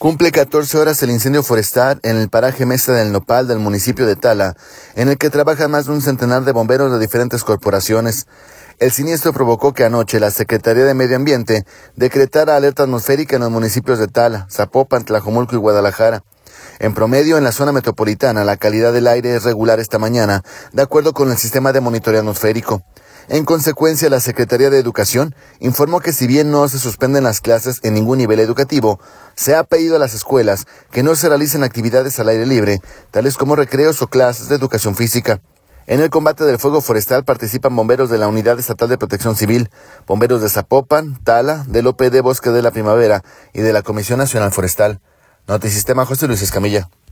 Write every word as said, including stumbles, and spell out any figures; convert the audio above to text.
Cumple catorce horas el incendio forestal en el paraje Mesa del Nopal del municipio de Tala, en el que trabajan más de un centenar de bomberos de diferentes corporaciones. El siniestro provocó que anoche la Secretaría de Medio Ambiente decretara alerta atmosférica en los municipios de Tala, Zapopan, Tlajomulco y Guadalajara. En promedio, en la zona metropolitana, la calidad del aire es regular esta mañana, de acuerdo con el sistema de monitoreo atmosférico. En consecuencia, la Secretaría de Educación informó que si bien no se suspenden las clases en ningún nivel educativo, se ha pedido a las escuelas que no se realicen actividades al aire libre, tales como recreos o clases de educación física. En el combate del fuego forestal participan bomberos de la Unidad Estatal de Protección Civil, bomberos de Zapopan, Tala, del O P D Bosque de la Primavera y de la Comisión Nacional Forestal. Notisistema, José Luis Escamilla.